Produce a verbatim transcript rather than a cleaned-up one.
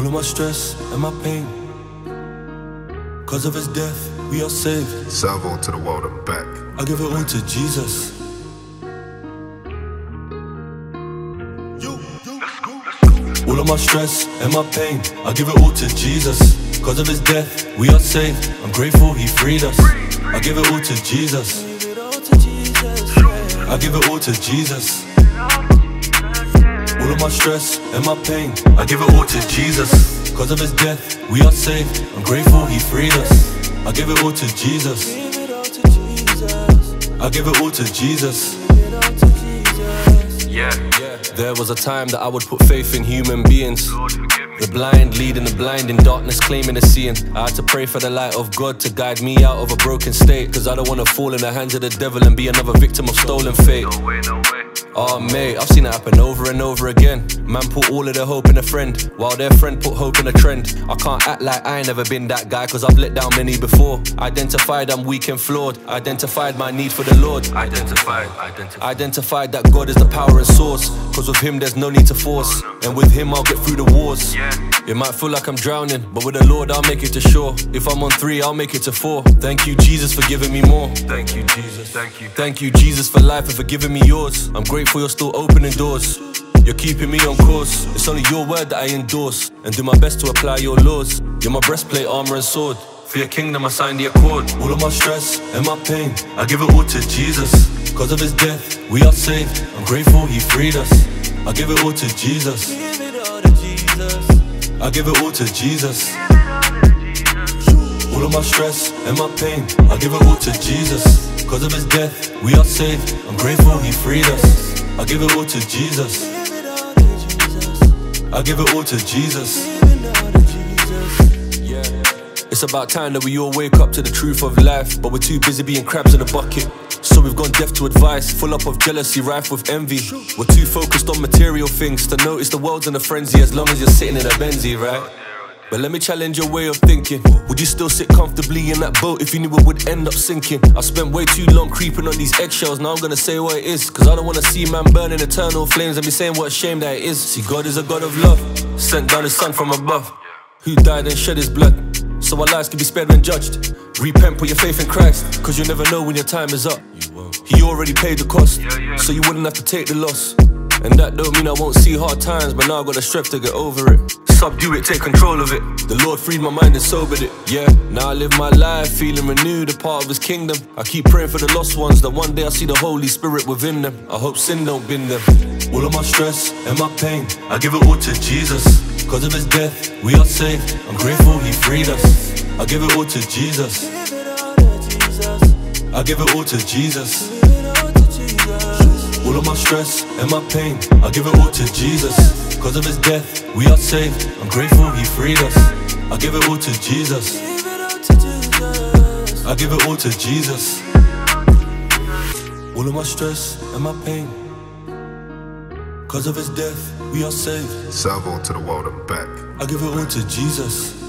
of my stress and my pain. Cause of his death, we are saved. Salvo to the world and back. I give it all to Jesus. All of my stress and my pain, I give it all to Jesus. Cause of his death, we are saved. I'm grateful he freed us. I give it all to Jesus. I give it all to Jesus. All of my stress and my pain, I give it all to Jesus. Cause of his death, we are saved. I'm grateful he freed us. I give it all to Jesus. I give it all to Jesus. Yeah, yeah. There was a time that I would put faith in human beings. The blind leading the blind, in darkness claiming the seeing. I had to pray for the light of God to guide me out of a broken state. Cause I don't wanna fall in the hands of the devil and be another victim of stolen fate. No way, no way. Oh mate, I've seen it happen over and over again. Man put all of their hope in a friend, while their friend put hope in a trend. I can't act like I ain't never been that guy, cause I've let down many before. Identified I'm weak and flawed. Identified my need for the Lord. Identified, identified. Identified that God is the power and source. Cause with him there's no need to force. And with him I'll get through the wars. It might feel like I'm drowning, but with the Lord I'll make it to shore. If I'm on three, I'll make it to four. Thank you Jesus for giving me more. Thank you Jesus, thank you. Thank you Jesus for life and for giving me yours. I'm grateful you're still opening doors. You're keeping me on course. It's only your word that I endorse, and do my best to apply your laws. You're my breastplate, armor and sword. For your kingdom I signed the accord. All of my stress and my pain, I give it all to Jesus. Cause of his death, we are saved. I'm grateful he freed us. I give it all to Jesus. I give it all to Jesus. All of my stress and my pain, I give it all to Jesus. Cause of his death, we are saved. I'm grateful he freed us. I give it all to Jesus. I give it all to Jesus. It's about time that we all wake up to the truth of life, but we're too busy being crabs in a bucket. So we've gone deaf to advice, full up of jealousy, rife with envy. We're too focused on material things to notice the world's in a frenzy, as long as you're sitting in a Benzie, right? But let me challenge your way of thinking. Would you still sit comfortably in that boat if you knew it would end up sinking? I spent way too long creeping on these eggshells, now I'm gonna say what it is. Cause I don't wanna see man burn in eternal flames and be saying what a shame that it is. See, God is a God of love, sent down his son from above, who died and shed his blood, so our lives can be spared when judged. Repent, put your faith in Christ, cause you'll never know when your time is up. He already paid the cost, so you wouldn't have to take the loss. And that don't mean I won't see hard times, but now I got the strength to get over it. Subdue it, take control of it. The Lord freed my mind and sobered it. Yeah, now I live my life feeling renewed, a part of his kingdom. I keep praying for the lost ones, that one day I see the Holy Spirit within them. I hope sin don't bend them. All of my stress and my pain, I give it all to Jesus. Cause of his death, we are saved. I'm grateful he freed us. I give it all to Jesus. I give it all to Jesus. All of my stress and my pain, I give it all to Jesus. Cause of his death, we are saved. I'm grateful he freed us. I give it all to Jesus. I give it all to Jesus. All of my stress and my pain, cause of his death, we are saved. Salvo to the world and back. I give it all to Jesus.